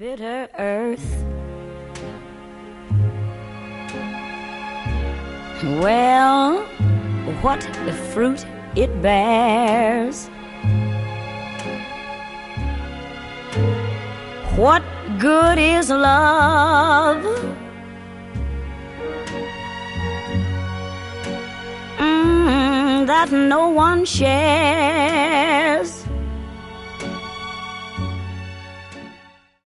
bitter earth. Well, what fruit it bears, what good is love? That no one shares.